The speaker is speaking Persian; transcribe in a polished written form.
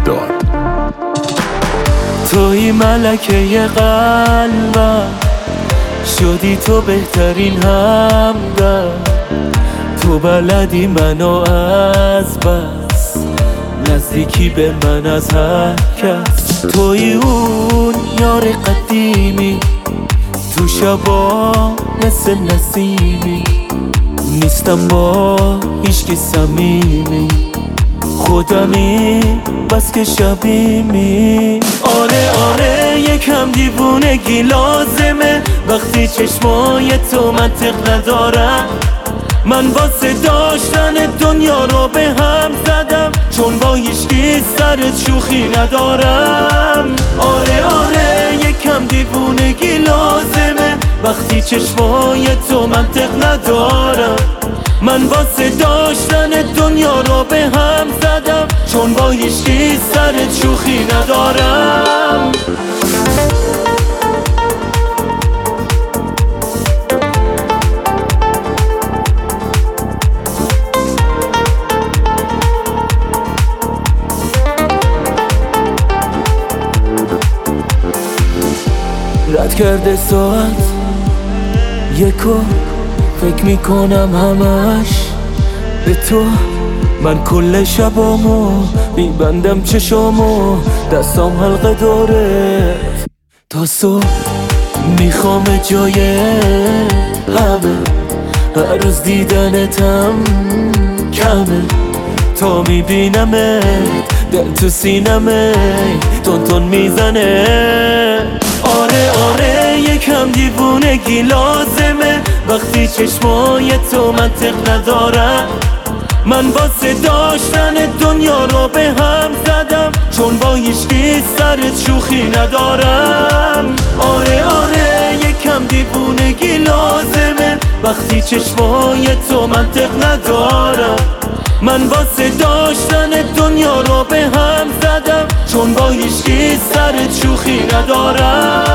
داد. توی ملکه قلبم، شدی تو بهترین همدم. تو بلدی منو از بس، نزدیکی به من از هر کس. توی اون یار قدیمی، تو شبا مثل نسیمی. نیستم با هیچکی صمیمی، خودمی بس که شبیمی. آره یکم دیوونگی لازمه، وقتی چشمای تو منطق ندارم. من واسه داشتن دنیا رو به هم زدم، چون با هیچکی سرت شوخی ندارم. آره یکم دیوونگی لازمه، وقتی چشمای تو منطق ندارم. من واسه داشتن دنیا رو به هم زدم، چون با هیچکی سرت شوخی ندارم. رد کرده ساعت یکو، فکر میکنم همش به تو. من کل شبامو میبندم چشامو، دستام حلقه داره تا صبح. میخوام جای همه، هر روز دیدنتم کمه. تا میبینمت دل تو سینمه تون میزنه. آره یکم دیوونگی لازمه، وقتی چشمای تو منطق ندارم. من واسه داشتن دنیا رو به هم زدم، چون با هیچکی سرت شوخی ندارم. آره یکم دیوونگی لازمه، وقتی چشمای تو منطق ندارم. من واسه داشتن دنیا رو به هم زدم، چون با هیچکی سرت شوخی ندارم.